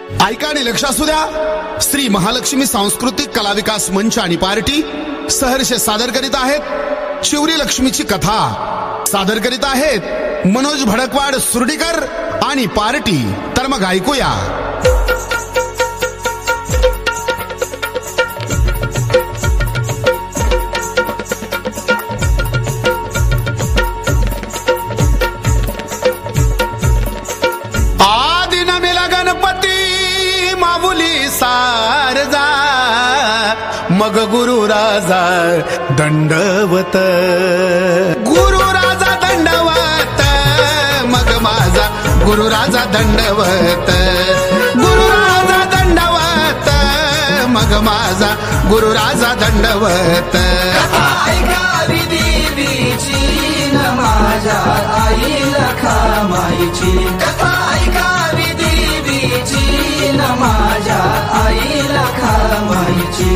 ऐका आणि लक्ष असू द्या. श्री महालक्ष्मी सांस्कृतिक कला विकास मंच आणि पार्टी सहर्ष सादर करीत आहेत चिवरी लक्ष्मीची कथा. सादर करीत आहेत मनोज भडकवाड सुर्डीकर आणि पार्टी. तर मग ऐकूया. मग गुरु राजा दंडवत, गुरु राजा दंडवत, मग माझा गुरु राजा दंडवत, गुरु राजा दंडवत, मग माझा गुरु राजा दंडवत. ऐकावी देवीची न माझ्या आईला खामाईची कथा, ऐकावी देवीची न माझ्या आईला खामाईची.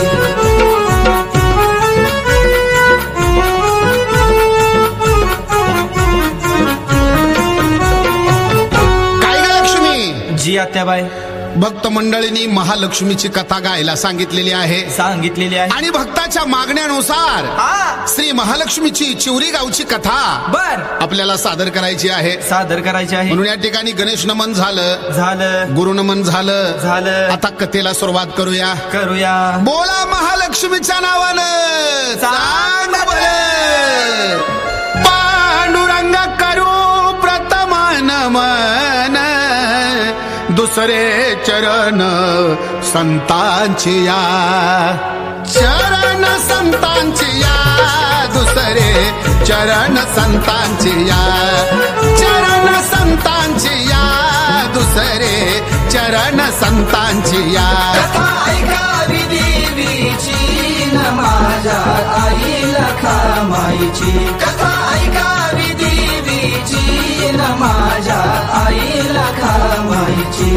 काय ग लक्ष्मी? जी आत्याबाई. भक्त मंडळींनी महालक्ष्मीची कथा गायला सांगितलेली आहे आणि भक्ताच्या मागण्यानुसार श्री महालक्ष्मीची चिवरी गावची कथा बर आपल्याला सादर करायची आहे. म्हणून या ठिकाणी गणेश नमन झालं, गुरु नमन झालं. आता कथेला सुरुवात करूया. बोला महालक्ष्मीच्या नावानं सांग बरं. पांडुरंग करू प्रथम नमन, दुसरे चरण संतांची या, चरण संतांची या, दुसरे चरण संतांची या, चरण संतांची या, दुसरे चरण संतांची या. ऐकावी देवीची न माझ्या आईला खामाईची कथा, ऐकावी देवीची न माझ्या आईला खामाईची.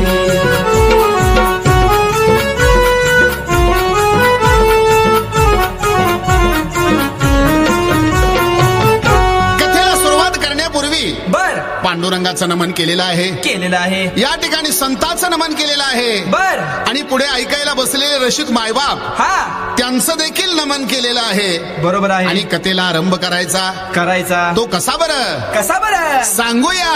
कथेला सुरुवात करण्यापूर्वी पांडुरंगाचं नमन केलेलं आहे. या ठिकाणी संतांचं नमन केलेलं आहे. आणि पुढे ऐकायला बसलेले रसिक मायबाप त्यांचं देखील नमन केलेलं आहे. बरोबर आहे. आणि कथेला आरंभ करायचा तो कसा बरं सांगूया.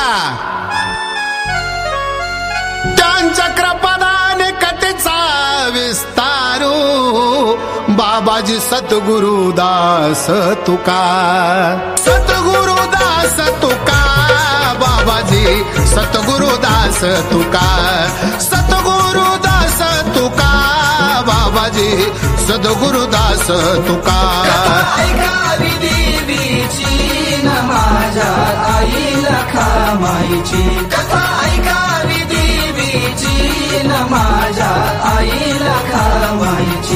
त्यांच्या कृपादाने कथेचा विस्तारू, बाबाजी सद्गुरुदास तुका, सद्गुरुदास तुका, बाबाजी सद्गुरुदास तुका, सद्गुरुदास तुका, बाबाजी सद्गुरुदास तुका. ऐकावी देवीची न माझ्या आईला खामाईची कथा, ऐकावी देवीची न माझ्या आईला खामाईची.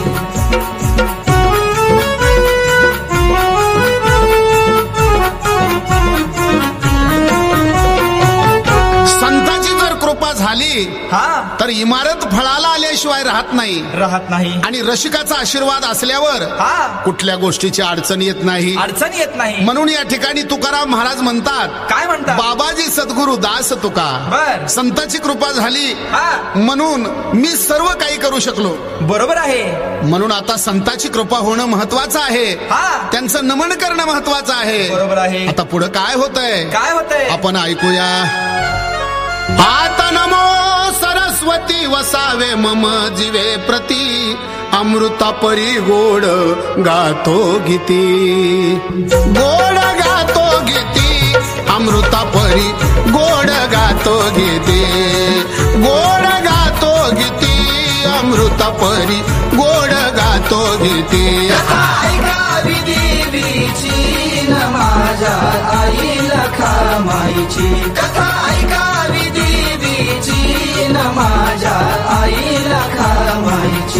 संतांची जर कृपा झाली तर इमारत फळाला आल्याशिवाय राहत नाही. आणि रसिकाचा आशीर्वाद असल्यावर कुठल्या गोष्टीची अडचण येत नाही. म्हणून या ठिकाणी तुकाराम महाराज म्हणतात, काय म्हणतात? बाबाजी सद्गुरु दास तुका. संतांची कृपा झाली म्हणून मी सर्व काही करू शकलो. बरोबर आहे. म्हणून आता संतांची कृपा होणं महत्वाचं आहे. त्यांचं नमन करणं महत्वाचं आहे. बरोबर आहे. आता पुढे काय होतंय आपण ऐकूया. आता नमो सरस्वती वसावे मम जीवे प्रती, अमृता परी गोड गातो गीती, गोड गातो गीती, अमृता परी गोड गातो गीती, गोड गातो गीती, अमृता परी गोड गातो गीती. ऐकावी देवीची न माझ्या आईला खामाईची कथा, ऐकावी देवीची न माझ्या आईला खामाईची.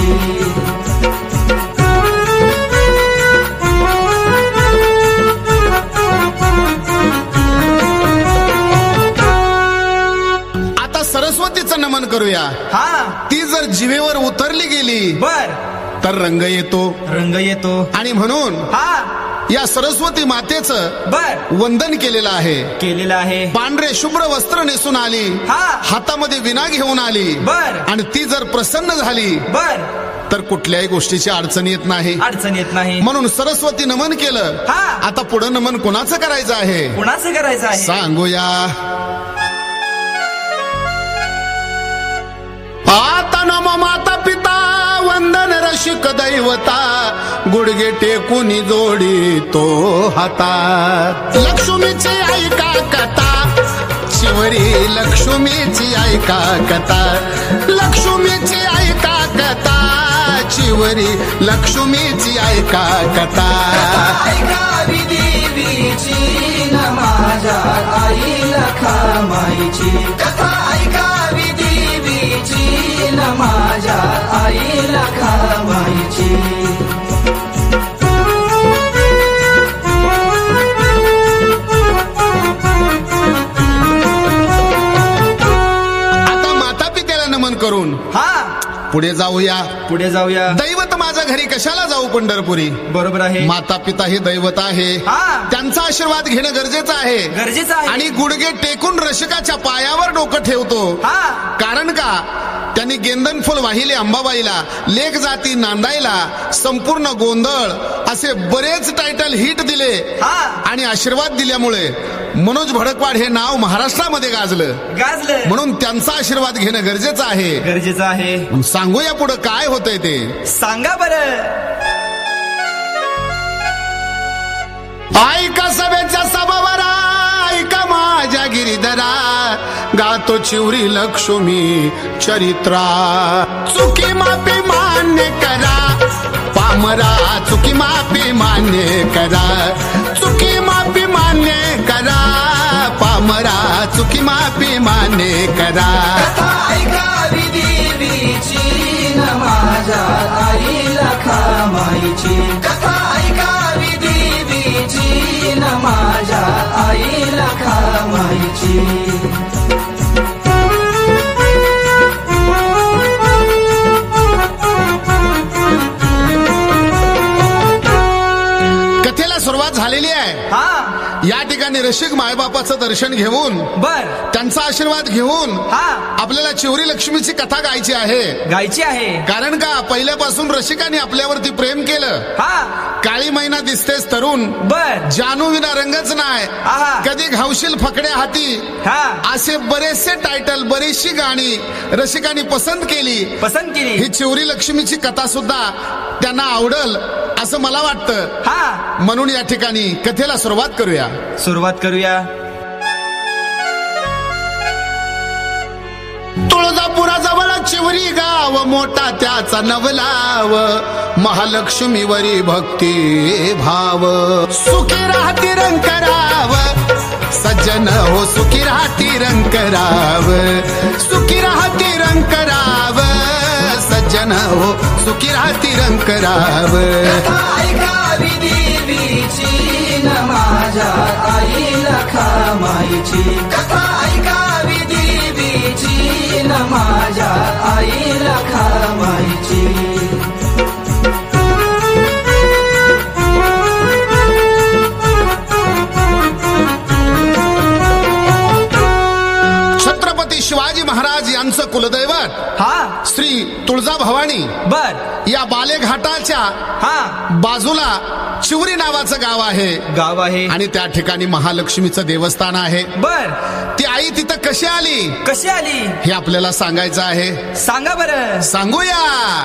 आता सरस्वतीचं नमन करूया. ती जर जिवेवर उतरली गेली तर रंग येतो. आणि म्हणून या सरस्वती मातेचं बर वंदन केलेलं आहे. केलेलं आहे. पांढरे शुभ्र वस्त्र नेसून आली, हा. हातामध्ये विणा घेऊन आली, बर आणि ती जर प्रसन्न झाली बर तर कुठल्याही गोष्टीची अडचण येत नाही. अडचण येत नाही. म्हणून सरस्वती नमन केलं. हा. आता पुढे नमन कोणाचं करायचं आहे कुणाचं करायचं आहे सांगूया. आता नम माता पिता वंदन रसिक दैवता, गुडगे टेकून जोडी तो हाता. लक्ष्मीची ऐका कथा, शिवरी लक्ष्मीची ऐका कथा, लक्ष्मीची ऐका कथा, शिवरी लक्ष्मीची ऐका कथा. ऐकावी देवीची न माझ्या आई लखामाईची कथा, ऐकावी देवीची न माझ्या आई लखामाईची. आता माता पित्याला नमन करून हा पुढे जाऊया. पुढे जाऊया. दैवत माझ्या घरी कशाला जाऊ पंढरपुरी. बरोबर आहे. माता पिता हे दैवत आहे, हा. त्यांचा आशीर्वाद घेणं गरजेचं आहे. गरजेचं आहे. आणि गुडघे टेकून रसिकाच्या पायावर डोकं ठेवतो. हा कारण का त्यांनी गेंदन फुल वाहिले अंबाबाईला, लेख जाती नांदायला, संपूर्ण गोंधळ असे बरेच टायटल हिट दिले. हा आणि आशीर्वाद दिल्यामुळे मनोज भडकवाड हे नाव महाराष्ट्रामध्ये गाजलं. गाजलं. म्हणून त्यांचा आशीर्वाद घेणं गरजेचं आहे. गरजेचं आहे. सांगूया पुढे काय होतंय ते सांगा बरं. ऐका सभेच्या सभावरा, ऐका माझ्या गिरीधरा, गातो चिवरी लक्ष्मी चरित्रा. चुकी माफी मान्य करा पामरा, चुकी माफी मान्य करा, चुकी माफी मान्य करा पामरा, चुकी माफी मान्य करा. कथा ऐकावी देवीची न माझ्या आई लखामाईची कथा, ऐकावी देवीची न माझ्या आई लखामाईची. कथेला सुरुवात झालेली आहे. हा या ठिकाणी रसिक मायबापाचं दर्शन घेऊन, बर त्यांचा आशीर्वाद घेऊन हा आपल्याला चिवरी लक्ष्मीची कथा गायची आहे. गायची आहे. कारण का पहिल्यापासून रसिकाने आपल्यावरती प्रेम केलं. हा काळी मैना दिसतेस तरुण, बर जानू विना रंगच नाही, आहा. कधी घावशील फकड्या हाती, हा असे बरेचसे टायटल, बरीचशी गाणी रसिकांनी पसंत केली. पसंत केली. ही चिवरी लक्ष्मीची कथा सुद्धा त्यांना आवडल असं मला वाटतं. हा म्हणून या ठिकाणी कथेला सुरुवात करूया. सुरुवात करूया. तुळजापुराजवळ चिवरी गाव, मोठा त्याचा नवलाव, महालक्ष्मीवरी भक्ती भाव. सुखी राहती रंकराव सज्जन हो, सुखी राहती रंकराव, सुखी राहती रंकराव सज्जन हो, सुखी राहती रंकराव. कथा ऐकावी देवीची न माझ्या आई लखामाईची कथा, ऐकावी देवीची न माझ्या आई लखामाईची. छत्रपती शिवाजी महाराज यांचं कुलदैवत हा श्री तुळजाभवानी बर या बालेघाटाच्या हा बाजूला चिवरी नावाचं गाव आहे. गाव आहे. आणि त्या ठिकाणी महालक्ष्मीचं देवस्थान आहे. बर ती आई तिथं कशी आली कशी आली हे आपल्याला सांगायचं आहे. सांगा बरं. सांगूया.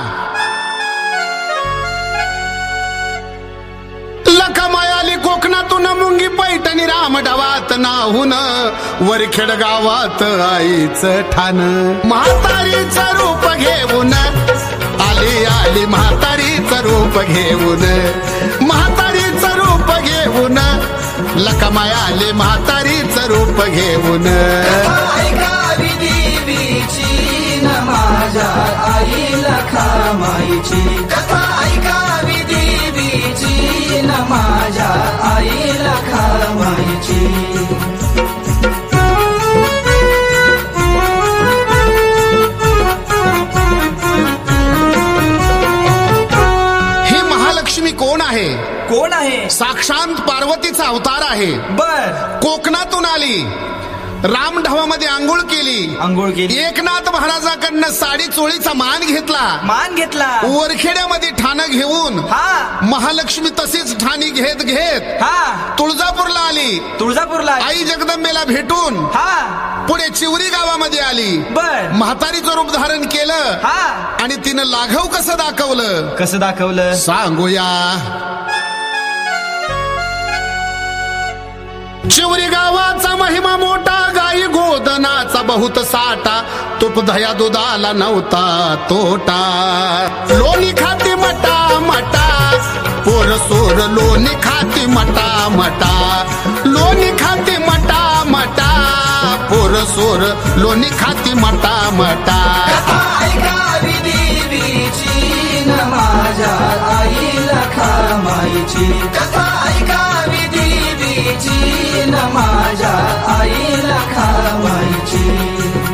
लखमायाली कोकणातून मुंगी पैठणी रामडवात नाहून, वरखेड गावात आईचं ठाण. म्हातारीचं रूप घेऊन आली आली, म्हातारीचं रूप घेऊन, म्हातारीचं रूप घेऊन, लखमायाली म्हातारीचं रूप घेऊन. ऐकावी देवीची न माझ्या आई लखामाईची कथा, ऐकावी देवीची न माझ्या आई लखामाईची. ही महालक्ष्मी कोण आहे? कोण आहे? साक्षात पार्वतीचा अवतार आहे. बर. कोकणातून आली, रामढवामध्ये आंघोळ केली. एकनाथ महाराजाकडनं साडी चोळीचा मान घेतला. वरखेड्यामध्ये ठाणं घेऊन महालक्ष्मी तशीच ठाणी घेत तुळजापूरला आली. आई जगदंबेला भेटून पुढे चिवरी गावामध्ये आली. बर. म्हातारीचं रूप धारण केलं आणि तिनं लाघव कसं दाखवलं सांगूया. चिवरी गावाचा महिमा मोठा, गाई गोदनाचा बहुत साठा, तूप दह्या दुधाला नव्हता तोटा. लोणी खाती मटा मटा, पोर सोर लोणी खाती मटा मटा. लोणी खाती मटा मटा, पोर सोर लोणी खाती मटा मटा. ऐकावी देवीची न माझ्या आईला खामाईची. कथा ऐकावी देवीची न माझ्या आईला खामाईची.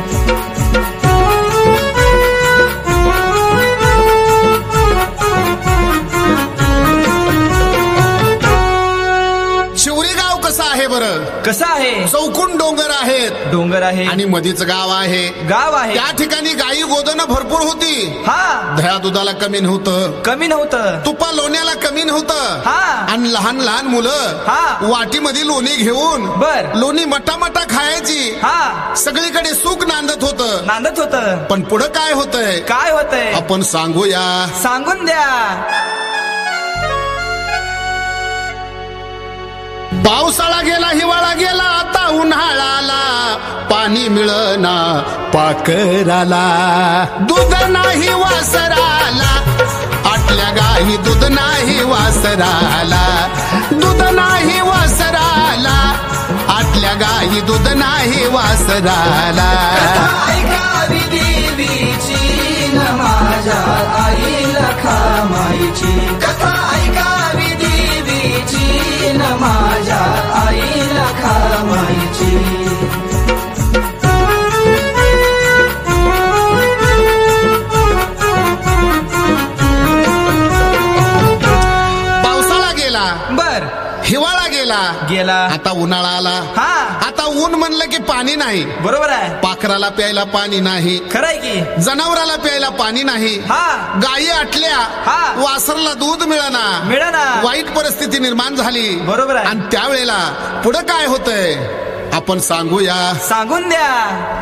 शिवरी गाव कसं आहे बरं? कसं आहे? चौकून डोंगर आहे आणि मधीच गाव आहे. त्या ठिकाणी गाई गोदनं भरपूर होती. दह्या दुधाला कमी नव्हतं. तुपा लोण्याला कमी नव्हतं. आणि लहान लहान मुलं वाटीमध्ये लोणी घेऊन लोणी मटा मटा खायची. सगळीकडे सुख नांदत होतं. पण पुढं काय होतंय आपण सांगूया. सांगून द्या. पावसाळा गेला, हिवाळा गेला, आता उन्हाळाला. पाणी मिळना पाकराला, दूध नाही वासराला. आटल्या गाई दूध नाही वासराला. दूध नाही वासराला, आटल्या गाई दूध नाही वासराला. ऐकावी देवीची न माझ्या आईला खामाईची. कथा ऐकावी देवीची न माझ्या आईला खामाईची. पावसाळा गेला, हिवाळा गेला, आता उन्हाळा आला. आता ऊन म्हणलं की पाणी नाही. बरोबर आहे. पाखराला प्यायला पाणी नाही. खरंय की. जनावराला प्यायला पाणी नाही. गायी आटल्या, वासरला दूध मिळना. वाईट परिस्थिती निर्माण झाली. बरोबर आहे. आणि त्यावेळेला पुढे काय होतंय आपण सांगूया. सांगून द्या.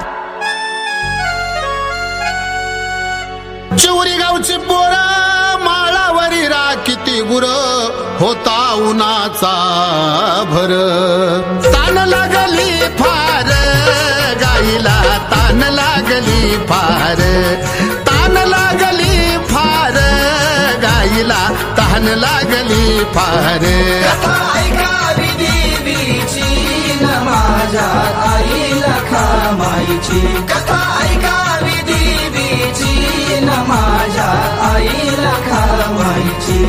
चिवरी गावची पोरा माळावरी किती गुर होता उन्हाचा भर. तान लागली फार गाईला, तान लागली फार. तान लागली फार गाईला, तान लागली फार. ऐकावी देवीची न माझ्या आईला खामाईची. कथा ऐकावी देवीची न माझ्या आईला खामाईची.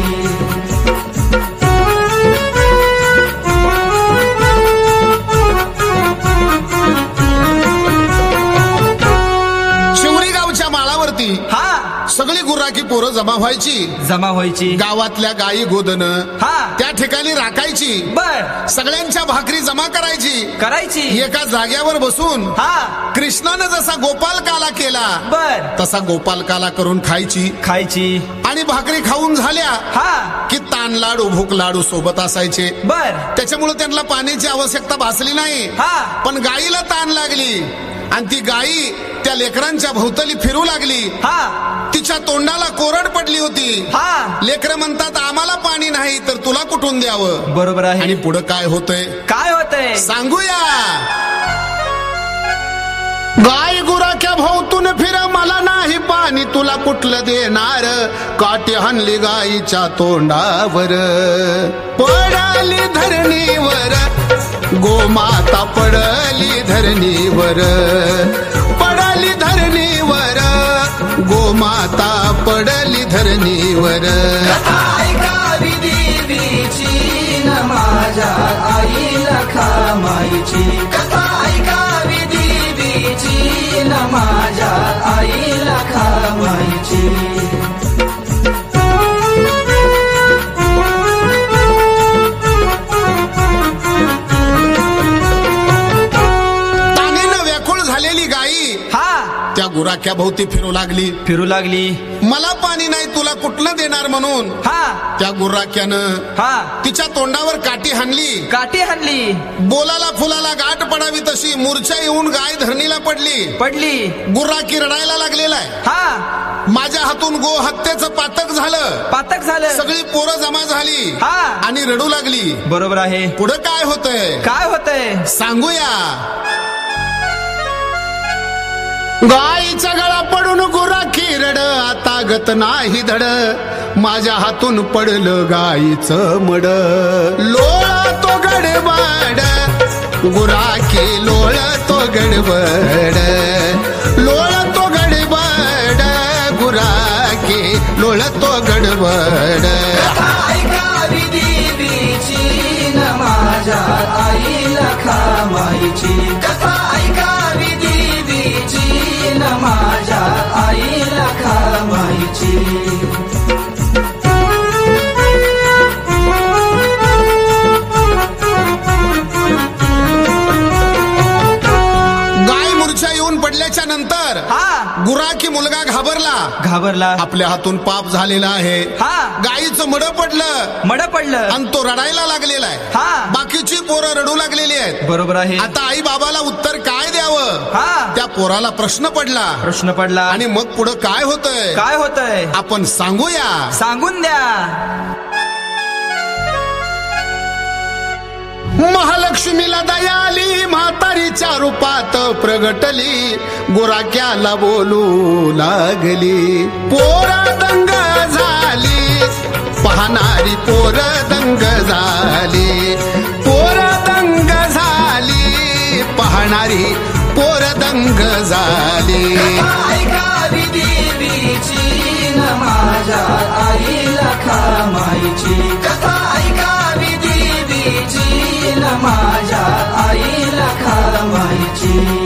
शिवरी गावच्या माळावरती सगळी गुर्राकी पोरं जमा व्हायची. गावातल्या गायी गोदन त्या ठिकाणी राखायची. सगळ्यांच्या भाकरी जमा करायची. एका जाग्यावर बसून कृष्णानं जसा गोपालकाला केला तसा गोपालकाला करून खायची. आणि भाकरी खाऊन झाल्या की ताण लाडू भूक लाडू सोबत असायचे. त्याच्यामुळे त्यांना पाण्याची आवश्यकता भासली नाही. पण गायीला ताण लागली आणि ती गायी त्या लेकरांच्या भोवताली फिरू लागली. तिच्या तोंडाला कोरड पडली होती. लेकर म्हणतात आम्हाला पाणी नाही तर तुला कुठून द्यावं. बरोबर आहे. आणि पुढे काय होतंय सांगूया. गाय गुराख्या भोवतून फिर, मला नाही पाणी तुला कुठलं देणार. काठी हाणली गाईच्या तोंडावर, पडली धरणीवर. गोमाता पडली धरणीवर, पडली धरणीवर. गोमाता पडली धरणीवर. ऐकावी देवीची न माझ्या आईला खामाईची. कथा ऐकावी देवीची न माझ्या आईला खामाईची. नाक्याभोवती फिरू लागली. मला पाणी नाही तुला कुठलं देणार म्हणून हा त्या गुर्राक्यानं हा तिच्या तोंडावर काठी हाणली. बोलाला फुलाला गाठ पडावी तशी मूर्छा येऊन गाय धरणीला पडली. गुर्राकी रडायला लागलेला आहे. हा माझ्या हातून गो हत्येचं पातक झालं. सगळी पोरं जमा झाली आणि रडू लागली. बरोबर आहे. पुढं काय होतंय सांगूया. गाईचा गळा पडून गुराखी रड आता गत नाही धड. माझ्या हातून पडलं गाईचं मड. लोळा तो गडबड गुराखी लोळतो गडबड. लोळतो गडबड गुराखी लोळतो गडबड. ऐकावी देवीची न माझ्या आई लखामाईची. कथा ऐकावी देवीची न माझ्या आई लखामाईची. पडल्याच्या नंतर गुराखी मुलगा घाबरला. आपल्या हातून पाप झालेला आहे. गाईचं मड पडलं आणि तो रडायला लागलेला आहे. बाकीची पोरं रडू लागलेली आहेत. बरोबर आहे. आता आई बाबाला उत्तर काय द्यावं त्या पोराला प्रश्न पडला. आणि मग पुढं काय होतंय आपण सांगून द्या. महालक्ष्मीला दयाली म्हातारीच्या रूपात प्रगटली. गुराक्याला बोलू लागली. पोरा दंग झाली पाहणारी पोर दंग झाली. पोर दंग झाली पाहणारी पोर दंग झाली. ऐकावी देवीची न माझ्या आई लखामाईची. कथा ऐकावी देवीची न माझ्या आई लखामाईची.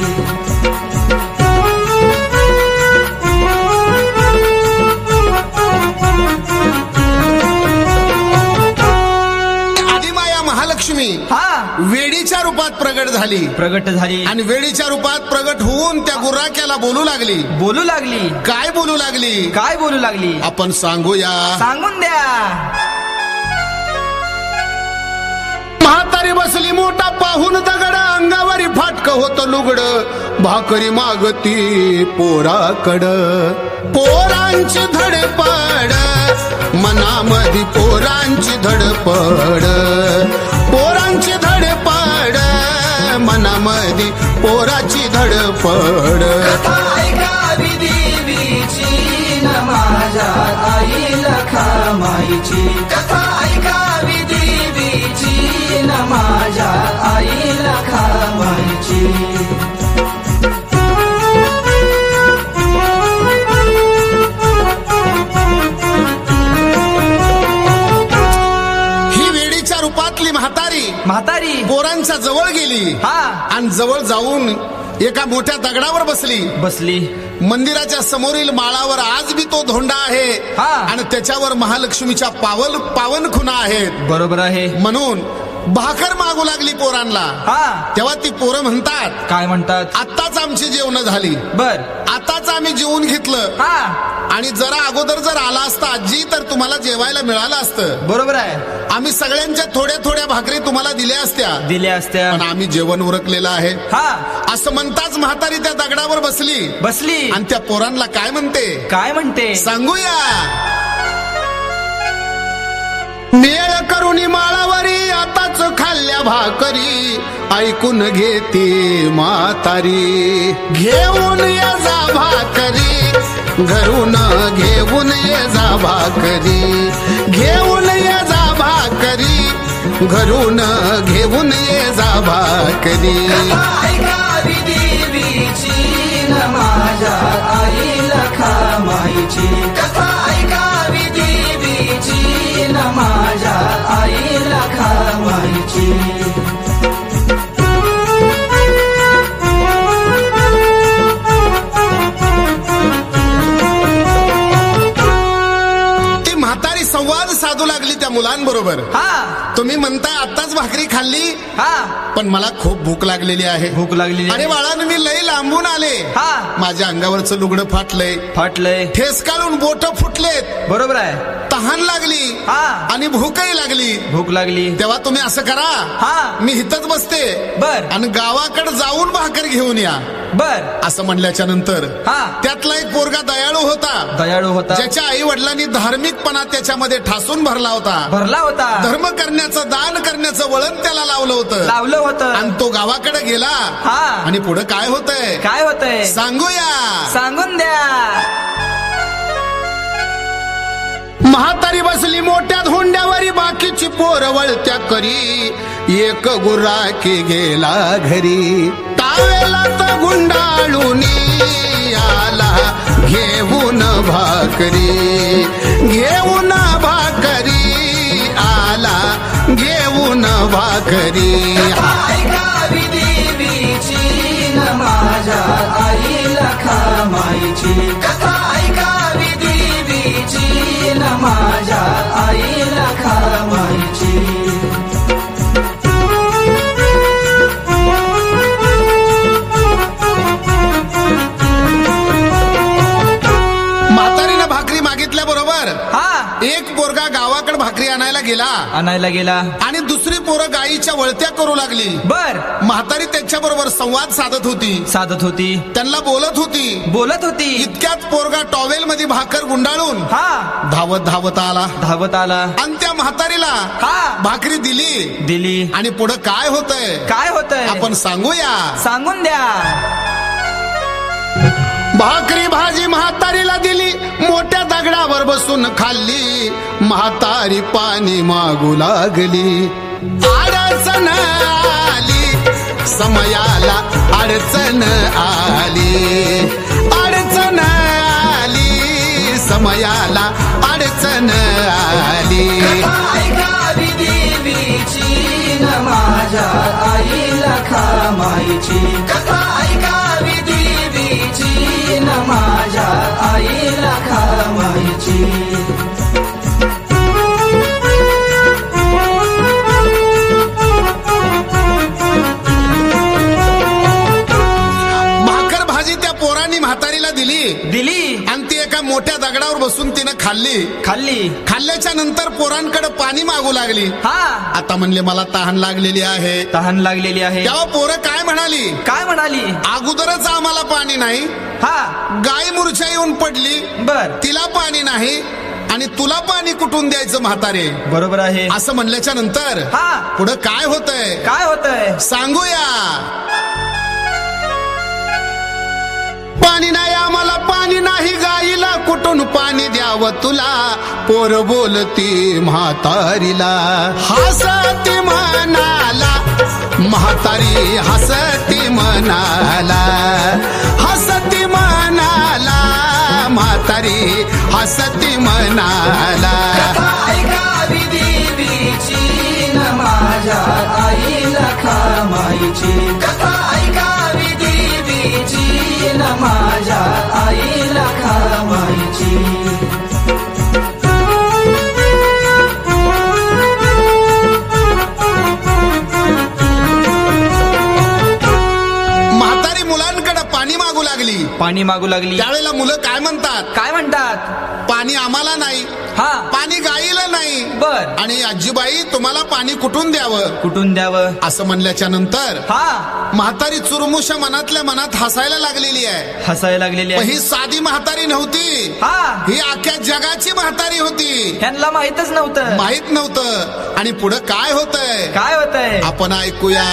महालक्ष्मी वेडीच्या रूपात प्रगट झाली आणि वेडीच्या रूपात प्रगट होऊन त्या गुर्राक्याला बोलू लागली. काय बोलू लागली आपण सांगून द्या. म्हातारी बसली मोठा पाहून दगड. अंगावरी फाटक होत लुगड. भाकरी मागती पोराकड. पोरांची धडपड मनामधी पोरांची धडपड. पोरांची धडपड मनामधी पोराची धडपड. ऐकावी देवीची न माझ्या आई लखामाईची. कथा ऐकावी देवीची न माझ्या आई लखामाईची. म्हातारी पोरांच्या जवळ गेली आणि जवळ जाऊन एका मोठ्या दगडावर बसली. मंदिराच्या समोरील माळावर आज बी तो धोंडा आहे आणि त्याच्यावर महालक्ष्मीच्या पावन खुणा आहेत. बरोबर आहे. म्हणून भाकर मागू लागली पोरांना. तेव्हा ती पोरं म्हणतात. काय म्हणतात? आताच आमची जेवण झाली. आताच आम्ही जेवून घेतलं आणि जरा अगोदर जर आला असता आजी तर तुम्हाला जेवायला मिळालं असतं. बरोबर आहे. आम्ही सगळ्यांच्या थोड्या भाकरी तुम्हाला दिल्या असत्या पण आम्ही जेवण उरकलेलं आहे असं म्हणताच म्हातारी त्या दगडावर बसली आणि त्या पोरांना काय म्हणते सांगूया. मेळ करुणी माळावरी आताच खाल्ल्या भाकरी. ऐकून घेते म्हातारी. घेऊन ये जा भाकरी घरून घेऊन ये जा भाकरी. घेऊन ये जा भाकरी घरून घेऊन ये जा भाकरी. ऐकावी देवीची न माझ्या आई लखामाईची. कथा ऐकावी देवीची न माझ्या आई लखामाईची. संवाद साधू लागली त्या मुलांबरोबर. हा तुम्ही म्हणताय आताच भाकरी खाल्ली, हा पण मला खूप भूक लागलेली आहे. भूक लागलेली अरे बाळानं मी लई लांबून आले, हा माझ्या अंगावरचं लुगडं फाटलंय, फाटलंय. ठेस काढून बोट फुटलेत, बरोबर आहे. तहान लागली हा आणि भूकही लागली. भूक लागली. तेव्हा तुम्ही असं करा, हा मी इथंच बसते बर आणि गावाकडे जाऊन भाकर घेऊन या. बर असं म्हणल्याच्या नंतर हा त्यातला एक पोरगा दयाळू होता, दयाळू होता. ज्याच्या आई वडिलांनी धार्मिकपणा त्याच्यामध्ये ठासून भरला होता. भरला होता. धर्म करण्याचं, दान करण्याचं वळण त्याला लावलं होतं. लावलं होतं. आणि तो गावाकडे गेला. हा आणि पुढे काय होतंय, काय होतंय सांगूया. सांगून द्या. म्हातारी बसली मोठ्या धोंड्यावरी, बाकीची पोर वळत्या करी. एक गुर्राकी गेला घरी, टावेला तर गुंडाळून आला घेऊन भाकरी. घेऊन भाकरी आला, घेऊन भाकरी. ऐकावी देवीची न माझ्या आई लखामाईची कथा. ऐकावी देवीची न माझ्या आई लखामाईची. म्हातारीनं भाकरी मागितल्याबरोबर हा एक पोरगा गावाकडे भाकरी आणायला गेला आणायला गेला. आणि दुसरी पोरं गाईच्या वळत्या करू लागली. बर म्हातारी त्याच्याबरोबर संवाद साधत होती, साधत होती. त्यांना बोलत होती. बोलत होती. इतक्यात पोरगा टॉवेल मध्ये भाकर गुंडाळून हा धावत धावत आला धावत आला. आणि त्या म्हातारीला हा भाकरी दिली. दिली. आणि पुढे काय होतंय काय होतंय आपण सांगूया. सांगून द्या. भाकरी भाजी म्हातारीला दिली, मोठ्या दगडावर बसून खाल्ली. म्हातारी पाणी मागू लागली. अडचण आली समयाला, अडचण आली. अडचण आली समयाला, अडचण आली. ऐकावी देवीची न माझ्या आई लखामाईची कथा. ऐकावी देवीची न माझ्या आई लखामाईची. भाकर भाजी त्या पोरांनी म्हातारीला दिली. दिली. आणि ती एका मोठ्या दगडावर बसून तिनं खाल्ली. खाल्ली. खाल्ल्याच्या नंतर पोरांकडे पाणी मागू लागली. हा आता म्हणले मला तहान लागलेली आहे. तहान लागलेली आहे. तेव्हा पोरं काय म्हणाली, काय म्हणाली. अगोदरच आम्हाला पाणी नाही. हा गाय मूर्छा येऊन पडली, बर तिला पाणी नाही आणि तुला पाणी कुठून द्यायचं म्हातारे. बरोबर आहे. असं म्हणल्याच्या नंतर हा पुढे काय होतंय काय होतंय सांगूया. पाणी नाही आम्हाला, पाणी नाही गाईला, कुठून पाणी द्यावं तुला. पोर बोलती म्हातारीला, हसती म्हणाला. म्हातारी हसती म्हणाला, हसती म्हणाला. म्हातारी हसती म्हणाला. ऐकावी देवीची न माझ्या आई लखामाईची कथा. ऐकावी देवीची न माझ्या आई लखामाईची. म्हातारी मुलांकडे पाणी मागू लागली. पाणी मागू लागली. त्यावेळेला मुलं काय म्हणतात, काय म्हणतात. पाणी आम्हाला नाही, हा पाणी गाईला नाही. बर आणि आजीबाई तुम्हाला पाणी कुठून द्यावं. कुठून द्यावं. असं म्हणल्याच्या नंतर हा म्हातारी चुरमुशा मनातल्या मनात हसायला लागलेली आहे. हसायला लागलेली पण आहे. ही साधी म्हातारी नव्हती, हा ही अख्ख्या जगाची म्हातारी होती. ह्यांना माहितच नव्हतं. माहित नव्हतं. आणि पुढे काय होतंय काय होतंय आपण ऐकूया.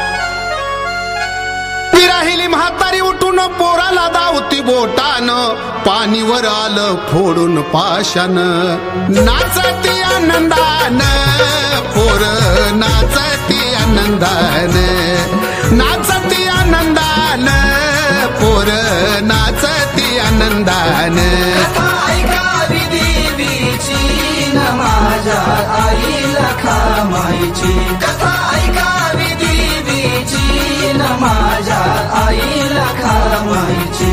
ती राहिली म्हातारी उठून, पोराला दावती बोटानं. पाणीवर आलं फोडून पाशानं. नाचती आनंदान पोर, नाचती आनंदान. नाचती आनंदान पोर, नाचती आनंदान. ऐकावी देवीची न माझ्या आई लखामाईची कथा. ऐकावी देवीची न माझ्या आई लखामाईची.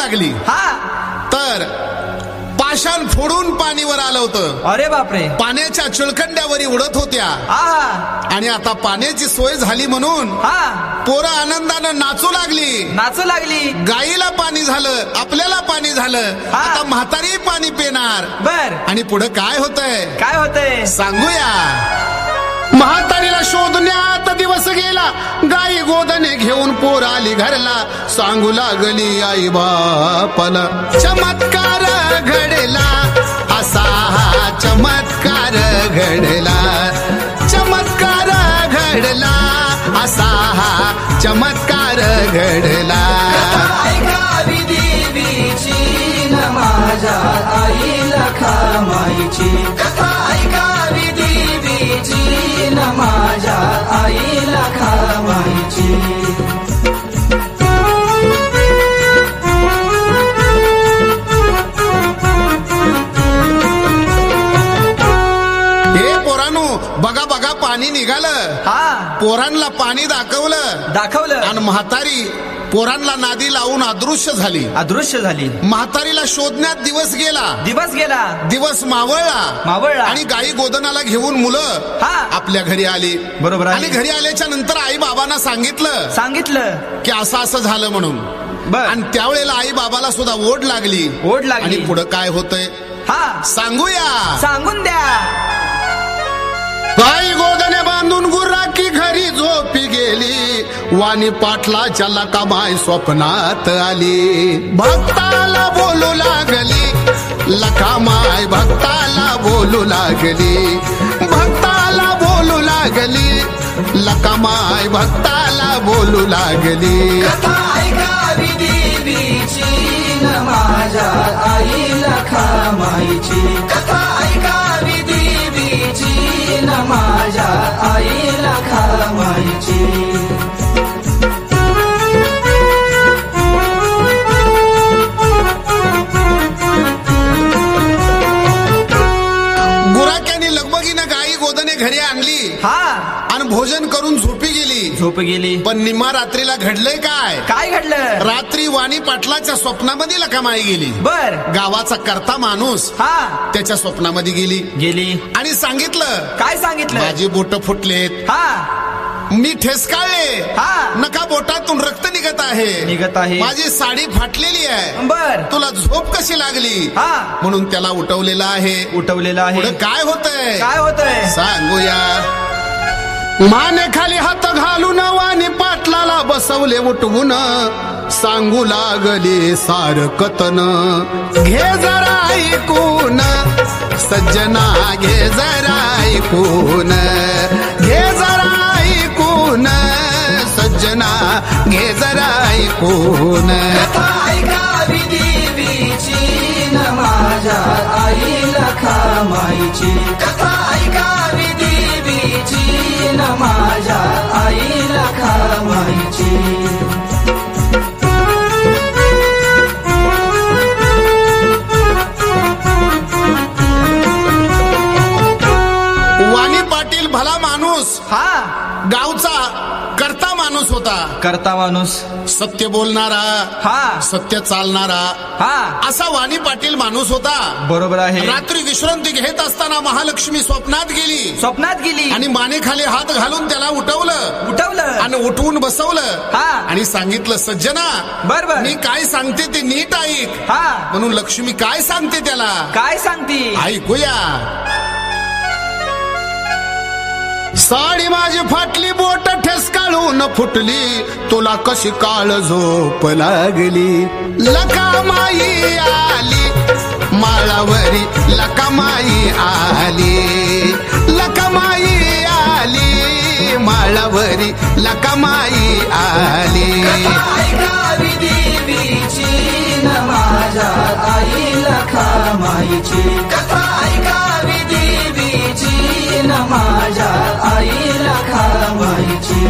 लागली हा. तर पाषाण फोडून पाणीवर आलं होतं. अरे बापरे. पाण्याच्या चिळखंड्यावरी उडत होत्या. हा. आणि आता पाण्याची सोय झाली म्हणून हा. पोरं आनंदानं नाचू लागली. नाचू लागली. गाईला पाणी झालं, आपल्याला पाणी झालं, हा. आता म्हातारी पाणी पिणार. बर. आणि पुढे काय होतंय काय होतंय सांगूया. म्हातारीला शोधण्यात दिवस गेला, गाई गोदने घेऊन पोर आली घरला. सांगू लागली आई बापाला, चमत्कार घडला, असा हा चमत्कार घडला. चमत्कार घडला, असा हा चमत्कार घडला. ऐकावी देवीची न माझ्या आई लखामाईची. कथा ऐकावी देवीची न माझ्या आई लखामाईची. बघा बघा पाणी निघालं. हा. पोरांना पाणी दाखवलं आणि म्हातारी पोरांना नादी लावून अदृश्य अदृश्य झाली. म्हातारीला शोधण्यात दिवस गेला. दिवस मावळला आणि गाई गोदनाला घेऊन मुलं हा. आपल्या घरी आली. बरोबर. आणि घरी आल्याच्या नंतर आई बाबांना सांगितलं की असं झालं म्हणून. आणि त्यावेळेला आई बाबाला सुद्धा ओढ लागली. आणि पुढे काय होतंय हा सांगूया. सांगून द्या. गाई गोदने बांधून गुर्राकी घरी झोपी गेली. वाणी पाटलाच्या लकामाई स्वप्नात आली. भक्ताला बोलू लागली, लकामाई भक्ताला बोलू लागली. भक्ताला बोलू लागली, लकामाई भक्ताला बोलू लागली. कथा ऐकावी देवीची न माझ्या आई लखामाईची. कथा ऐकावी देवीची न माझ्या आई लखामाईची. गुराक्याने लगबगीनं गाई गोदने घरी आणली. हा. आणि भोजन करून झोपी गेली. पण निम्मा रात्रीला घडलंय काय घडलं. रात्री वाणी पाटलाच्या स्वप्नामध्ये लकामाई गेली. बर. गावाचा करता माणूस हा. त्याच्या स्वप्नामध्ये गेली आणि काय सांगितलं. माझी बोट फुटलेत. हा. मी ठेसकाळले. हा. नका बोटातून रक्त निघत आहे. माझी साडी फाटलेली आहे. बर. तुला झोप कशी लागली. हा. म्हणून त्याला उठवलेलं आहे. पुढे काय होतंय सांगूया. माने खाली हात घालून वाणी पाटलाला बसवले उठवून. सांगू लागले सार कथन, घे जरा ऐकून सज्जना, घे जरा ऐकून. घे जरा ऐकून सज्जना, घे जरा ऐकून. कथा ऐकावी देवीची न माझ्या आई लखामाईची. कथा ऐकावी देवीची न माझ्या आई लखामाईची. वाणी पाटील भला माणूस. हा. गावचा करता माणूस सत्य बोलणारा. हा. सत्य चालणारा. हा. असा वाणी पाटील माणूस होता. बरोबर आहे. रात्री विश्रांती घेत असताना महालक्ष्मी स्वप्नात गेली आणि मानेखाली हात घालून त्याला उठवलं आणि उठवून बसवलं. हा. आणि सांगितलं सज्जना, बरोबर, मी काय सांगते ते नीट ऐक. हा. म्हणून लक्ष्मी काय सांगते त्याला काय सांगते ऐकूया. साडी माझी फाटली, बोट ठेसकाळून फुटली, तुला कशी काळ झोप लागली. लकामाई आली माळावरी, लकामाई आली. लकामाई आली माळावरी, लकामाई आली. ऐकावी देवीची न माझ्या आई लखामाईची. कथा ऐकावी देवीची न माझ्या आई लखामाईची.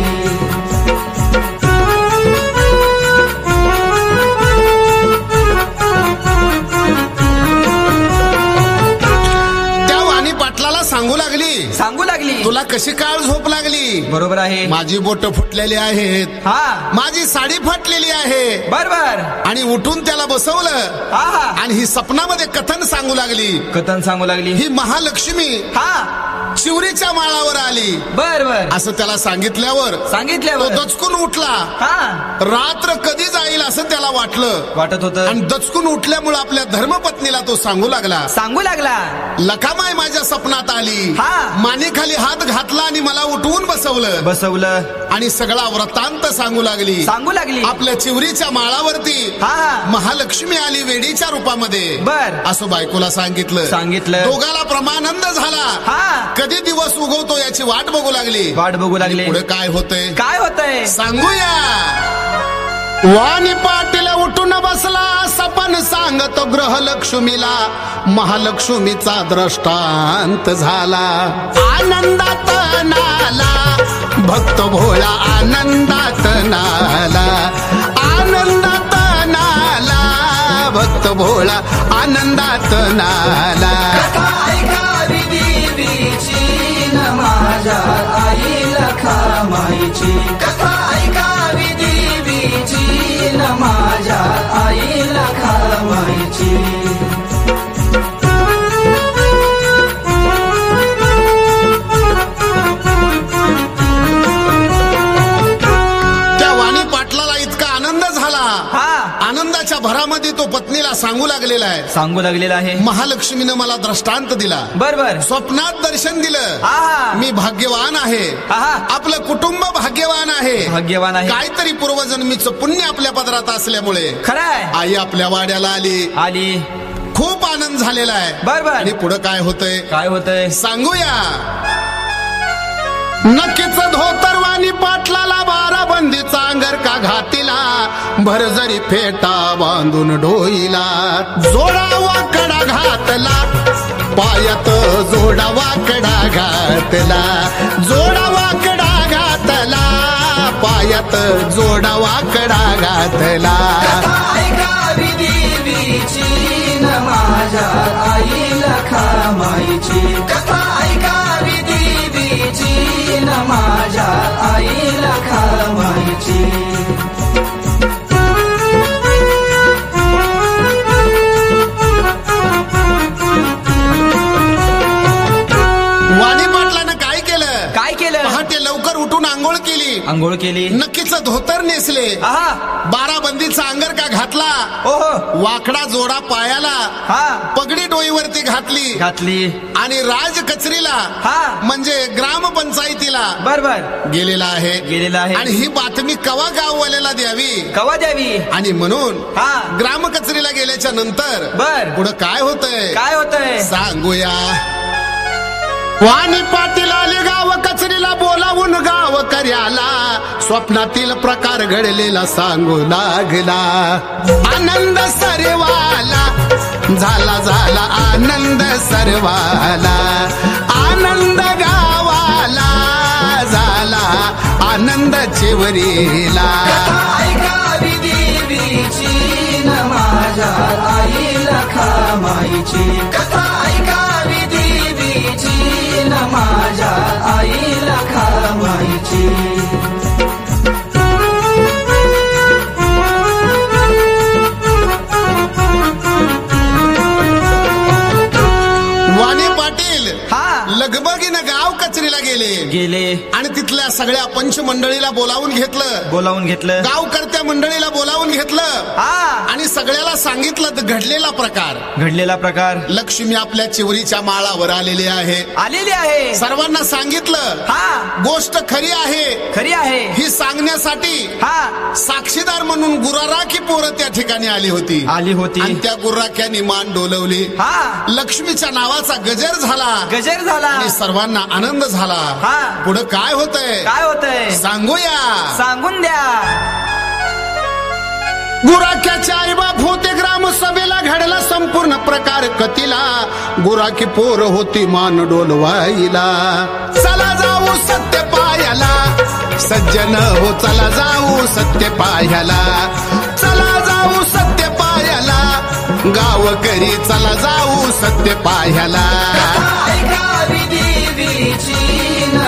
त्या वाणी पाटलाला सांगू लागली तुला कशी काळ झोप लागली? बरोबर आहे. माझी बोट फुटलेली आहेत, हा माझी साडी फाटलेली आहे. बरोबर. आणि उठून त्याला बसवलं हा हा. आणि ही सपनामध्ये कथन सांगू लागली. कथन सांगू लागली. ही महालक्ष्मी हा चिवरीच्या माळावर आली. बर बर. असं त्याला सांगितल्यावर तो सांगितल्यावर दचकून उठला. हा रात्र कधी जाईल असं त्याला वाटत होतं. आणि दचकून उठल्यामुळे आपल्या धर्मपत्नीला तो सांगू लागला. लखामाय माझ्या स्वप्नात आली, हा. मानेखाली हात घातला आणि मला उठवून बसवलं आणि सगळा वृत्तांत सांगू लागली. आपल्या चिवरीच्या माळावरती हा महालक्ष्मी आली वेडीच्या रूपामध्ये. बर. असं बायकोला सांगितलं. दोघाला प्रमानंद झाला. हा. कधी दिवस उगवतो याची वाट बघू लागली. पुढे काय होतंय सांगूया. वाणी पाटील उठून बसला, सपन सांगतो ग्रहलक्ष्मीला. महालक्ष्मीचा दृष्टांत झाला. आनंदात नाला भक्त भोळा, आनंदात नाला. आनंदात नाला भक्त भोळा, आनंदात नाला. माझ्या आई लखामाईची कथा ऐकावी देवीची न माझ्या आई लखामाईची. त्या वाणी पाटलाला इतका आनंद झाला. आनंदाच्या भरामध्ये तो पत्नीला सांगू लागलेला आहे. महालक्ष्मीनं मला दृष्टांत दिला. बरोबर. स्वप्नात दर्शन दिलं. मी भाग्यवान आहे. आपलं कुटुंब भाग्यवान आहे. काहीतरी पूर्वजन्मीचं पुण्य आपल्या पदरात असल्यामुळे खरंय आई आपल्या वाड्याला आली. खूप आनंद झालेला आहे. बरोबर. आणि पुढे काय होतंय सांगूया. नक्कीच धोतरवाणी पाटलाला 12 बंदीचा अंगर का घातीला. भरजरी फेटा बांधून डोईला. जोडा वाकडा घातला पायात, जोडा वाकडा घातला. जोडा वाकडा घातला पायात, जोडा वाकडा घातला. ऐकावी देवीची न माझ्या आई लखामाईची कथा ऐकावी देवीची न माझ्या आई लखामाईची. वाणी पाटलानं काय केलं? पहाटे लवकर उठून आंघोळ केली. नक्कीच धोतर नेसले. 12 बंदीचा अंगर का घातला. वाकडा जोडा पायाला. पगडी डोईवरती घातली आणि राज कचरीला म्हणजे ग्रामपंचायतीला बरोबर गेलेला आहे. आणि ही बातमी कवा गाववाल्याला द्यावी आणि म्हणून ग्राम कचरीला गेल्याच्या नंतर पुढे काय होतंय सांगूया. वाणी पाटील आले गाव कचरीला, बोलावून गाव कर्याला. स्वप्नातील प्रकार घडलेला सांगू लागला. आनंद सर्वाला झाला आनंद सर्वाला. आनंद गावाला झाला आनंद चिवरीला. ऐकावी देवीची न माझ्या आई लखामाईची कथा ऐकावी देवीची न माझ्या आई लखामाईची. वाणी पाटील लगबगीनं गाव कचरीला गेले आणि तिथल्या सगळ्या पंच मंडळीला बोलावून घेतलं. गावकर्त्या मंडळीला बोलावून घेतलं आणि सगळ्याला सांगितलं घडलेला प्रकार. लक्ष्मी आपल्या चिवरीच्या माळावर आलेली आहे. सर्वांना सांगितलं गोष्ट खरी आहे. ही सांगण्यासाठी साक्षीदार म्हणून गुराराखी पोरं त्या ठिकाणी आली होती. आणि त्या गुर्राख्यानी मान डोलवली. लक्ष्मीच्या नावाचा गजर झाला आणि सर्वांना आनंद झाला. पुढे काय होतंय सांगून द्या. गुराख्याचे आईबाप होते ग्रामसभेला. घडला संपूर्ण प्रकार कतीला. गुराखी पोर होती मान डोलवाईला. चला जाऊ सत्य पायाला सज्जन हो, चला जाऊ सत्य पायाला. चला जाऊ सत्य पायाला गावकरी, चला जाऊ सत्य पायाला. ऐकावी देवीची न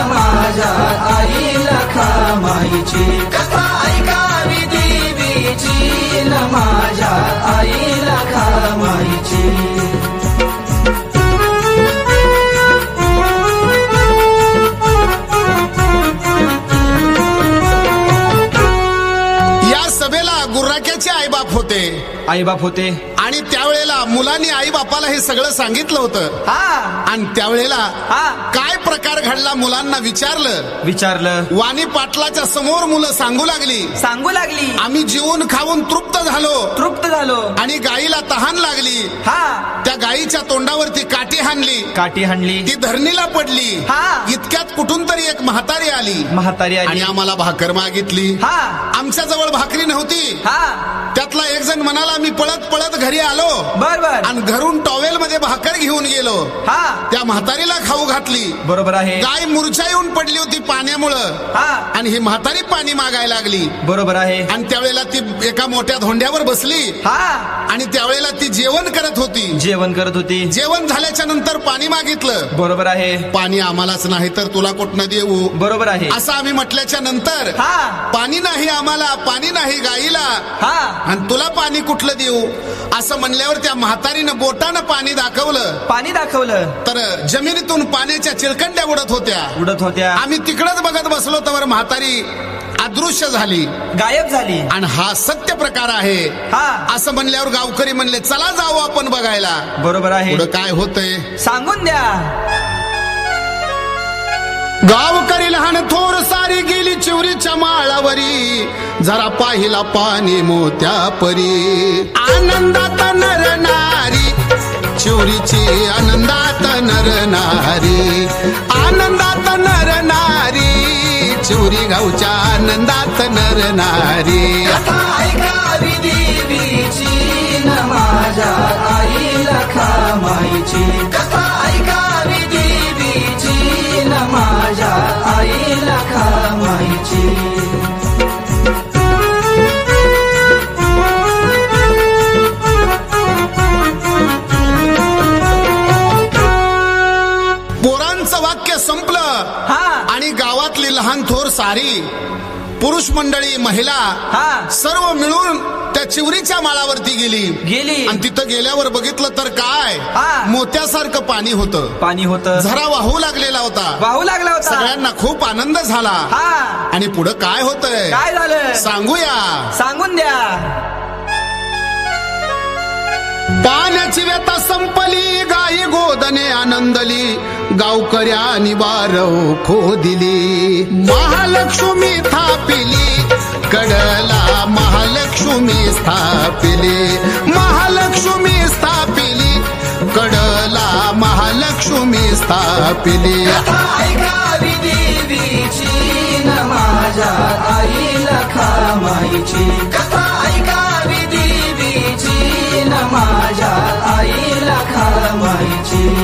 माईची कथा ऐकावी देवीची न माझ्या आईला खा माईची गुर्राक्याचे आईबाप होते आईबाप होते आणि त्यावेळेला मुलांनी आई बापाला हे सगळं सांगितलं होतं. आणि त्यावेळेला काय प्रकार घडला मुलांना विचारलं. वाणी पाटलाच्या समोर मुलं सांगू लागली आम्ही जेवून खाऊन तृप्त झालो आणि गाईला तहान लागली. त्या गाईच्या तोंडावरती काठी हाणली ती धरणीला पडली. इतक्यात कुठून तरी एक म्हातारी आली आणि आम्हाला भाकर मागितली. आमच्या जवळ भाकरी नव्हती. त्यातला एक जण म्हणाला मी पळत पळत घरी आलो आणि घरून टॉवेल मध्ये भाकर घेऊन गेलो. त्या म्हातारीला खाऊ घातली. बरोबर आहे. गाय मूर्छा येऊन पडली होती पाण्यामुळं आणि ही म्हातारी पाणी मागायला लागली. बरोबर आहे. आणि त्यावेळेला ती एका मोठ्या धोंड्यावर बसली आणि त्यावेळेला ती जेवण करत होती. जेवण झाल्याच्या नंतर पाणी मागितलं. बरोबर आहे. पाणी आम्हालाच नाही तर तुला कुठनं देऊ. बरोबर आहे. असं आम्ही म्हटल्याच्या नंतर पाणी नाही आम्हाला, पाणी नाही गाईला आणि तुला पाणी कुठलं देऊ असं म्हणल्यावर त्या म्हातारीनं बोटानं पाणी दाखवलं तर जमिनीतून पाण्याच्या चिळकंड्या उडत होत्या. आम्ही तिकडच बघत बसलो तर म्हातारी अदृश्य झाली, गायब झाली. आणि हा सत्य प्रकार आहे असं म्हणल्यावर गावकरी म्हणले चला जाऊ आपण बघायला. बरोबर आहे. पुढं काय होतंय सांगून द्या. गावकरी लहान थोर सारी गेली चिवरीच्या माळावरी, जरा पाहिला पाणी मोत्या परी. आनंदात नरनारी चिवरीची, आनंदात नरनारी, आनंदात नरनारी चिवरी गावच्या आनंदात नरनारी. कथा ऐकावी देवीची न माझ्या आईला खा माईची कथा ऐकावी देवीची न माझ्या आईला खा माईची. पोरांचं वाक्य संपलं आणि गावातली लहान थोर सारी पुरुष मंडळी, महिला सर्व मिळून त्या चिवरीच्या माळावरती गेली आणि तिथं गेल्यावर बघितलं तर काय मोत्यासारखं पाणी होतं. झरा वाहू लागला होता. सगळ्यांना खूप आनंद झाला. आणि पुढं काय होतंय काय झालं सांगूया. सांगून द्या. पाण्याची व्यथा संपली, गाई गोदने आनंदली, गावकऱ्यांनी बारव खोदिली. महालक्ष्मी थापिली कडला, महालक्ष्मी स्थापिली, महालक्ष्मी स्थापिली कडला, महालक्ष्मी स्थापिली. कथा ऐकावी देवीची न माझ्या आईला खा माईची कथा ऐकावी देवीची न माझ्या आईला खा माईची.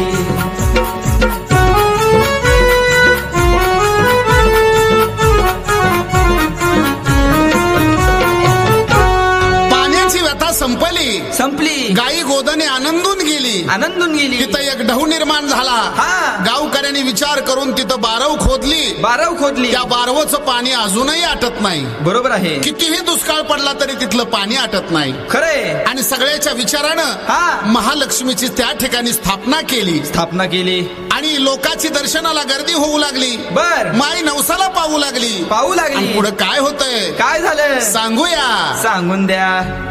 संपली. गाई गोदने आनंदून गेली. तिथं एक ढव निर्माण झाला. गावकऱ्यांनी विचार करून तिथं बारव खोदली. त्या बारवचं पाणी अजूनही आटत नाही. बरोबर आहे. कितीही दुष्काळ पडला तरी तिथलं पाणी आटत नाही. खरंय. आणि सगळ्याच्या विचारानं महालक्ष्मीची त्या ठिकाणी स्थापना केली आणि लोकांची दर्शनाला गर्दी होऊ लागली. माई नवसाला पाहू लागली. पुढे काय होतंय काय झालं सांगूया. सांगून द्या.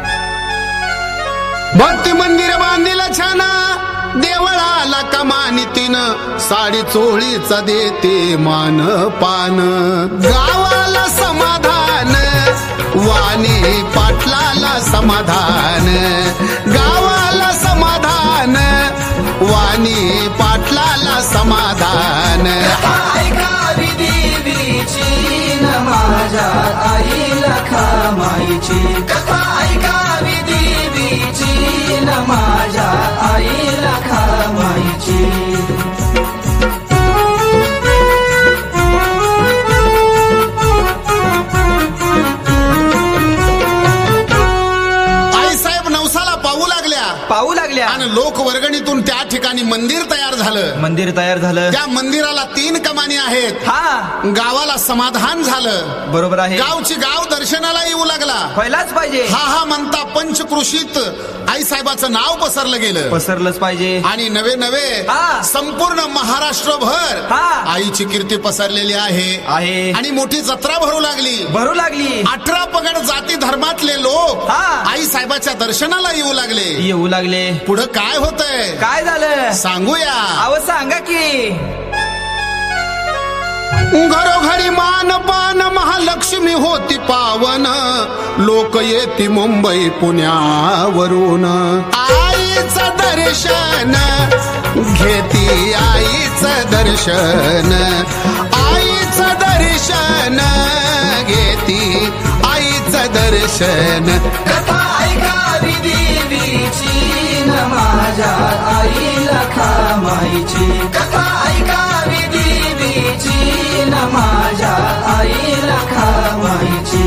भक्ती मंदिर बांधिलं छाना, देवळाला कमानीतीनं, साडी चोळीचा देते मान पान. गावाला समाधान, वाणी पाटलाला समाधान. गावाला समाधान, वाणी पाटलाला समाधान. ऐकावी देवीची न माझ्या आईला खा माईची कथा ऐकावी देवीची न माझ्या आईला खा माईची. आईसाहेब नवसाला पाहू लागल्या आणि लोक वर्गणी जमिनीतून त्या ठिकाणी मंदिर तयार झालं. मंदिर तयार झालं. त्या मंदिराला 3 कमानी आहेत. हा, गावाला समाधान झालं. बरोबर आहे. गावची गाव दर्शनाला येऊ लागला. व्हायलाच पाहिजे. हा म्हणता पंचकृषीत आई साहेबाचं नाव पसरलं गेलं. पसरलंच पाहिजे. आणि नवे नवे हा. संपूर्ण महाराष्ट्रभर हा. आईची कीर्ती पसरलेली आहे. आणि मोठी जत्रा भरू लागली. 18 पगड जाती धर्मातले लोक हा. आई साहेबाच्या दर्शनाला येऊ लागले. पुढं काय होतंय, काय झालं सांगूया. अहो सांगा की. घरोघरी मानपान महालक्ष्मी होती पावन. लोक येती मुंबई पुण्यावरून. आईचं दर्शन घेती, आईचं दर्शन, आईचं दर्शन घेती, आईचं दर्शन. कथा ऐकावी देवीची न माझ्या आईला खामाईची. कथा ऐकावी देवीची न माझ्या आईला खामाईची.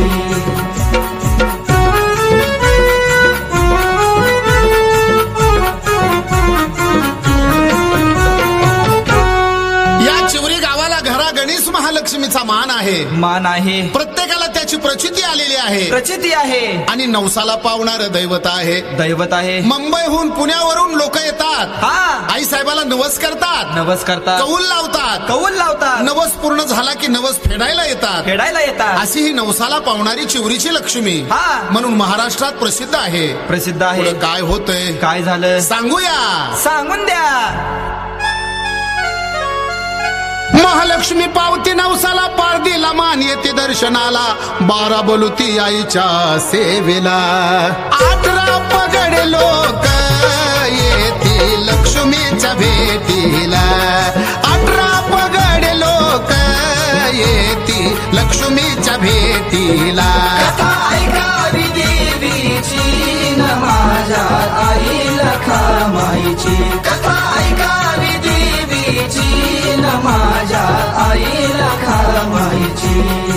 महालक्ष्मीचा मान आहे. प्रत्येकाला त्याची प्रचिती आलेली आहे. आणि नवसाला पावणार दैवत आहे. मुंबईहून पुण्यावरून लोक येतात. आई साहेबाला नवस करतात. कौल लावतात. नवस पूर्ण झाला की नवस फेडायला येतात. अशी ही नवसाला पावणारी चिवरीची लक्ष्मी म्हणून महाराष्ट्रात प्रसिद्ध आहे. पुढे काय होतंय, काय झालं सांगूया. सांगून द्या. महालक्ष्मी पावती नवसाला, पारदीला मान येते दर्शनाला. 12 बलुती आईच्या सेवेला. 18 पगड लोक येते लक्ष्मीच्या भेटीला. 18 पगड लोक येते लक्ष्मीच्या भेटीला. कथा ऐकावी देवीची न माझ्या आईला खामाईची. कथा ऐकावी देवीची न माझ्या आईला खामाईची.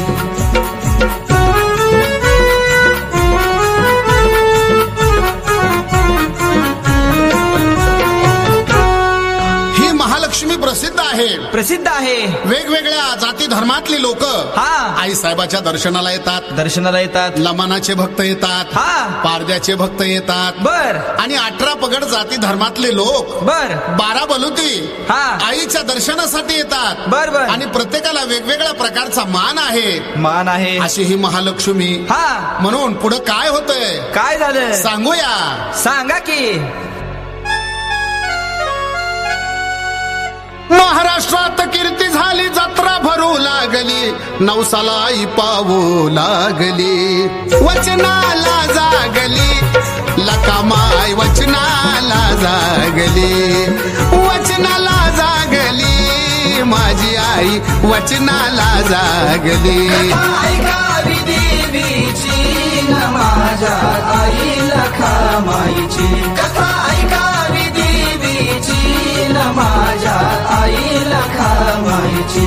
प्रसिद्ध आहे. वेगवेगळ्या जाती धर्मातली लोक आई साहेबाच्या दर्शनाला येतात. लमानाचे भक्त येतात. पारद्याचे भक्त येतात. बर. आणि 18 पगड जाती धर्मातले लोक 12 बलुती आईच्या दर्शनासाठी येतात. बर. आणि प्रत्येकाला वेगवेगळ्या प्रकारचा मान आहे. अशी ही महालक्ष्मी. म्हणून पुढे काय होतंय, काय झालं सांगूया. सांगा की. महाराष्ट्रात कीर्ती झाली, जत्रा भरू लागली. नवसाला आई पावू लागली. वचनाला जागली लकामाई, वचनाला जागली. वचनाला जागली माझी आई, वचनाला जागली. ऐकावी देवीची न माझ्या आईला खामाईची. कथा ऐकावी देवीची न माझ्या आईला खामाईची.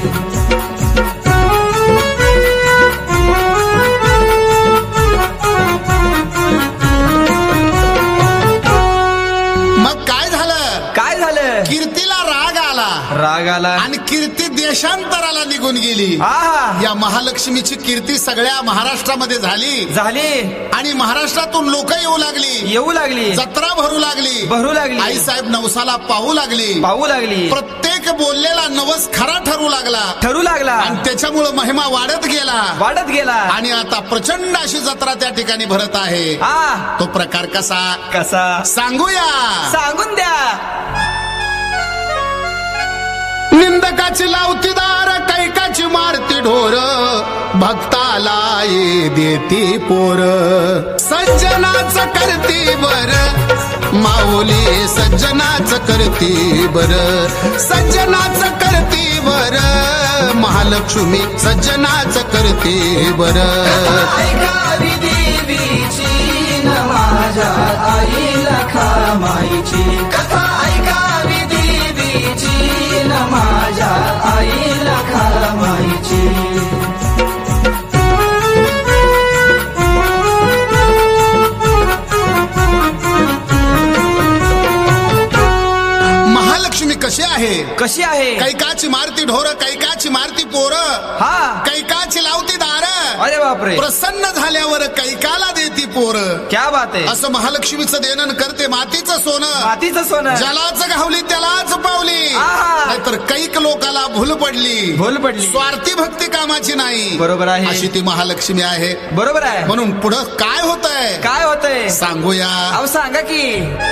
मग काय झालं, कीर्तीला राग आला आणि कीर्ती देशांतराला निघून गेली. या महालक्ष्मीची कीर्ती सगळ्या महाराष्ट्रामध्ये झाली. आणि महाराष्ट्रातून लोक येऊ लागली. जत्रा भरू लागली. आई साहेब नवसाला पाहू लागली. प्रत्येक बोललेला नवस खरा ठरू लागला. आणि त्याच्यामुळे महिमा वाढत गेला. आणि आता प्रचंड अशी जत्रा त्या ठिकाणी भरत आहे. तो प्रकार कसा सांगूया. सांगून द्या. निंदकाची लावती दार, कैकाची मारती ढोर. भक्ताला ये देती पोर. सज्जनाच करती बर माऊली, सज्जनाच करती बर. सज्जनाच करती बर महालक्ष्मी, सज्जनाच करती बर. ऐकावी देवीची न माझ्या आईला खामाईची. कथा ऐकावी देवीची न माझ्या आईला खामाईची. कशी आहे? कशी आहे? कैकाची मारती ढोर, कैकाची मारती पोर, हा. कैकाची लावती दार, अरे बापरे. प्रसन्न झाल्यावर कैकाला देती पोर. क्या बात आहे. असं महालक्ष्मीचं देणं करते मातीचं सोनं. मातीचं सोनं. ज्यालाच घावली त्यालाच पावली. आहा. नाहीतर कैक लोकाला भूल पडली. भूल पडली. स्वार्थी भक्ती कामाची नाही. बरोबर आहे. अशी ती महालक्ष्मी आहे. बरोबर आहे. म्हणून पुढं काय होतंय? काय होतंय सांगूया. अहो सांगा की.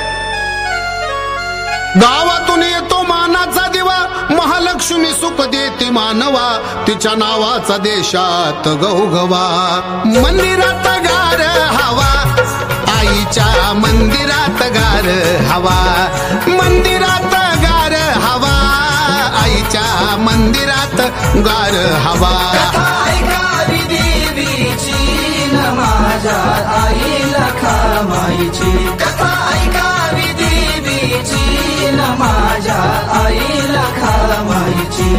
गावातून येतो मानाचा दिवा, महालक्ष्मी सुख देते मानवा, तिच्या नावाचा देशात गौगवा. मंदिरात गार हवा, आईच्या मंदिरात गार हवा, मंदिरात गार हवा, आईच्या मंदिरात गार हवा. ऐकावी देवीची न माझ्या आईला खामाईची. कथा ऐकावी देवीची न माझ्या आईला खामाईची.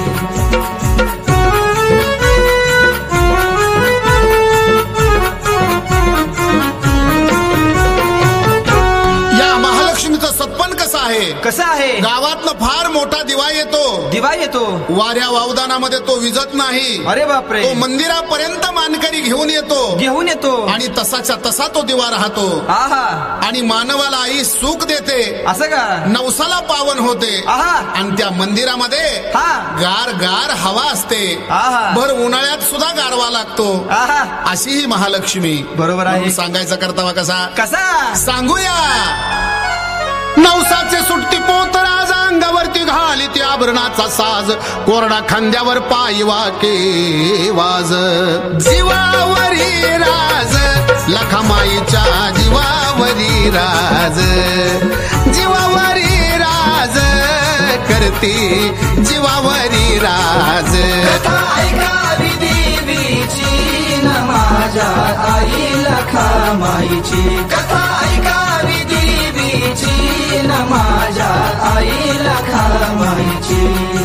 या महालक्ष्मीचं सत्पन कसं आहे? कसं आहे? गावातनं फार मोठा दिवा येतो. दिवा येतो. वाऱ्या वावदानामध्ये तो विजत नाही. अरे बापरे. तो मंदिरापर्यंत मानकरी घेऊन येतो. घेऊन येतो. आणि तसाच्या तसा तो दिवा राहतो. आहा. आणि मानवाला आई सुख देते. असं का? नवसाला पावन होते. आहा. आणि त्या मंदिरामध्ये हा. गार गार हवा असते. आहा. भर उन्हाळ्यात सुद्धा गारवा लागतो. आहा. अशी ही महालक्ष्मी. बरोबर आहे. म्हणून सांगायचा करतावा कसा? कसा? सांगूया. नवसाचे सुट्टी पोत राज, अंगावरती घाली ती आभरणाचा साज, कोरडा खांद्यावर पायी वाके वाज. जीवावरी राज, लखामाईच्या जीवावरी राज, जीवावरी राज करते, जीवावरी राज. कथा ऐकावी देवीची न माझ्या आईला खामाईची. कथा ऐकावी देवीची न माझ्या आईला खामाईची.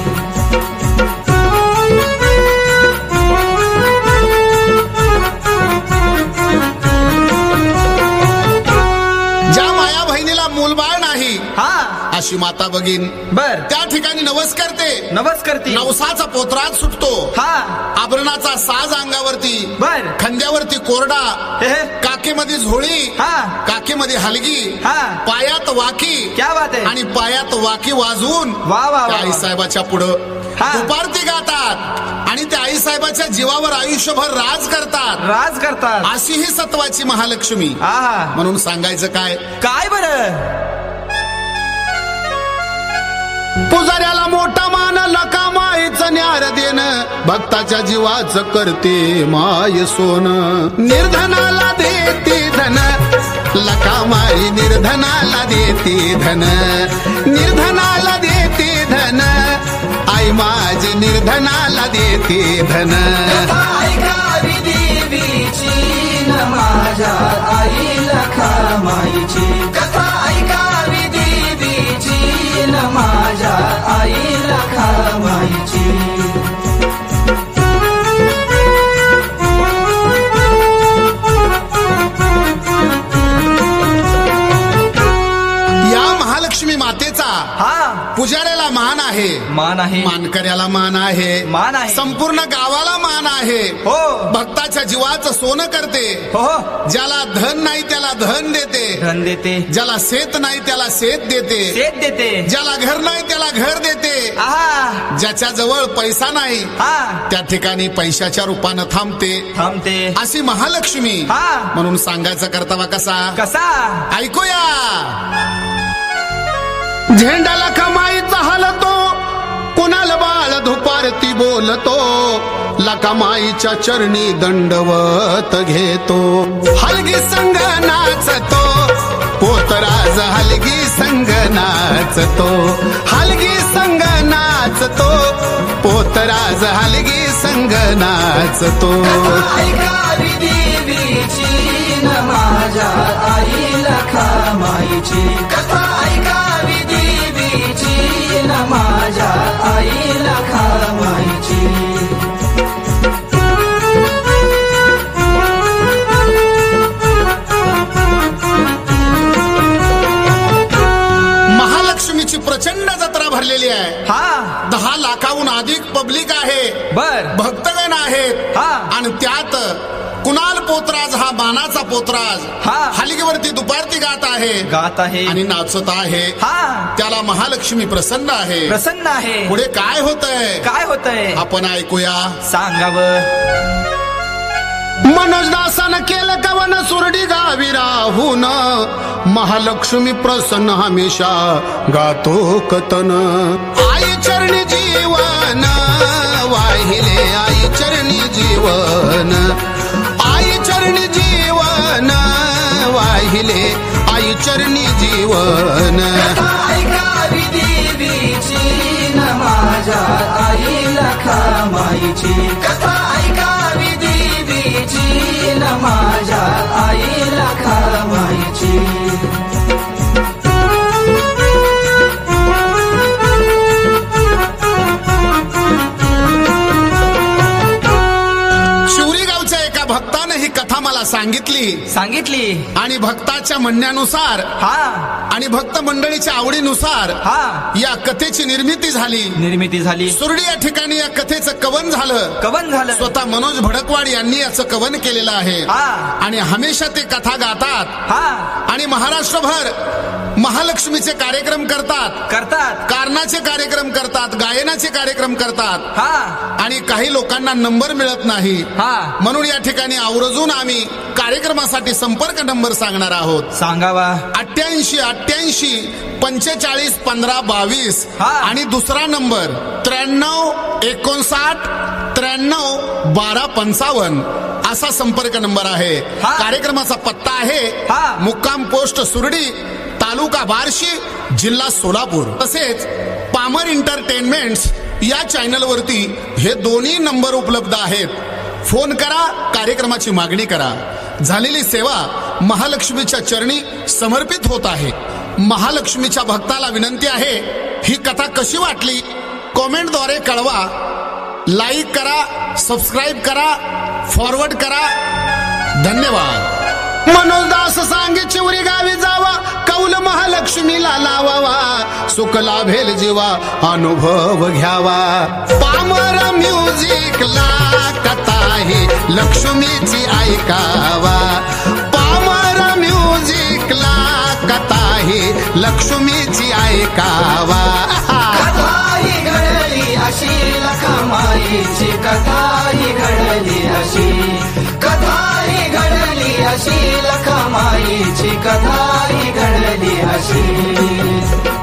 ज्या माया बहिणीला मूलबाळ नाही, हा. अशी माता भगिन बर. त्या ठिकाणी नवस करते. नवस करते. नवसाचा पोतराज सुटतो. हा. आभरणाचा साज अंगावरती, बर. खांद्यावरती कोरडा, हे. काकेमध्ये झोळी, हा. काकेमध्ये हलगी, हा. पायात वाकी, क्या बात आहे. आणि पायात वाकी वाजवून वा वा वा. आई साहेबाच्या पुढं हा. दुपारती गातात आणि त्या आई साहेबाच्या जीवावर आयुष्यभर राज करतात. राज करतात. अशी ही सत्वाची महालक्ष्मी. आहा. म्हणून सांगायचं काय? काय बरं? पुजाऱ्याला मोठा मान, लका मायचं न्यार देणं, भक्ताच्या जीवाचं करते माय सोन. निर्धनाला देते धन, लका माई निर्धनाला देते धन, निर्धनाला देते धन, आई माझी निर्धनाला देते धन. कथा ऐकावी देवीची न माझ्या आईला खामाईची. कथा ऐकावी देवीची न माझ्या आईला खामाईची. या महालक्ष्मी मातेचा हा. पुजाऱ्याला मान आहे, मान आहे. मानकऱ्याला मान आहे, मान आहे. संपूर्ण गावाला मान आहे. हो. भक्ताच्या जीवाचं सोनं करते. हो हो. ज्याला धन नाही त्याला धन देते, धन देते. ज्याला शेत नाही त्याला शेत देते, शेत देते. ज्याला घर नाही त्याला घर देते, आहा. ज्याच्या जवळ पैसा नाही हा. त्या ठिकाणी पैशाच्या रूपानं थांबते. थांबते. अशी महालक्ष्मी. हा. म्हणून सांगायचा करतावा कसा? कसा? ऐकूया. झेंडाला कमाईचा हलतो, कुणाला बाळ धुपारती बोलतो, लकामाईच्या चरणी दंडवत घेतो. हलगी संग नाचतो, पोतराज हलगी संग नाचतो, हलगी संग नाचतो, पोतराज हलगी संग नाचतो. ऐकावी देवीची न माझ्या आईला खामाईची. कथा ऐकावी देवीची न माझ्या आईला खामाईची. महालक्ष्मीची प्रचंड जत्रा भरलेली आहे. हा 10 लाखाहून अधिक पब्लिक आहे, बर भक्तगण आहेत. हा. आणि त्यात कुणाल पोतराज हा मानाचा पोतराज हा. हलगीवरती दुपारती गात आहे आणि नाचत आहे. हा त्याला महालक्ष्मी प्रसन्न आहे. प्रसन्न आहे. पुढे काय होतंय आपण ऐकूया. सांगावं. मनोजदासानं केलं कवन सुरडी गावी राहून, महालक्ष्मी प्रसन्न हमेशा गातो कथन. आई चरणी जीवन वाहिले, आई चरणी जीवन, आई चरणी जीवन वाहिले, आई चरणी जीवन. ऐकावी देवीची न माझ्या आई लखामाईची कथा, ऐकावी देवीची न माझ्या आई लखामाईची. भक्तानं ही कथा मला सांगितली आणि भक्ताच्या म्हणण्यानुसार आणि भक्त मंडळीच्या आवडीनुसार या कथेची निर्मिती झाली. सुरडी या ठिकाणी या कथेचं कवन झालं. स्वतः मनोज भडकवाड यांनी याचं कवन केलेलं आहे आणि हमेशा ते कथा गातात आणि महाराष्ट्रभर महालक्ष्मीचे कार्यक्रम करतात, कारणाचे कार्यक्रम करतात, गायनाचे कार्यक्रम करतात आणि काही लोकांना नंबर मिळत नाही. म्हणून या ठिकाणी आवर्जून आम्ही कार्यक्रमासाठी संपर्क नंबर सांगणार आहोत. सांगावा. 88 45 15 22 आणि दुसरा नंबर 93 59 93 12 55 असा संपर्क नंबर आहे. कार्यक्रमाचा पत्ता आहे मुक्काम पोस्ट सुरडी, तालुका बार्शी, जिल्हा सोलापूर. तसेच पामर एंटरटेनमेंट्स या चॅनल वरती हे दोन्ही नंबर उपलब्ध आहेत. फोन करा, कार्यक्रमाची मागणी करा. झालेली सेवा महालक्ष्मीच्या चरणी समर्पित होत आहे. महालक्ष्मीच्या भक्ताला विनंती आहे, ही कथा कशी वाटली कॉमेंटद्वारे कळवा. लाईक करा, सबस्क्राईब करा, फॉरवर्ड करा. धन्यवाद. मनोजदास सांगे चिवरी गावी जावा, कौल महालक्ष्मीला लावावा, सुख लाभेल जीवा अनुभव घ्यावा. पामर म्युझिकला कथा ही लक्ष्मीची ऐकावा. पामर म्युझिकला कथा ही लक्ष्मीची ऐकावा. कथाही घडली अशी लखामाईची, कथाही घडली अशी, कथाही घडली अशी लखामाईची, कथाही घडली अशी.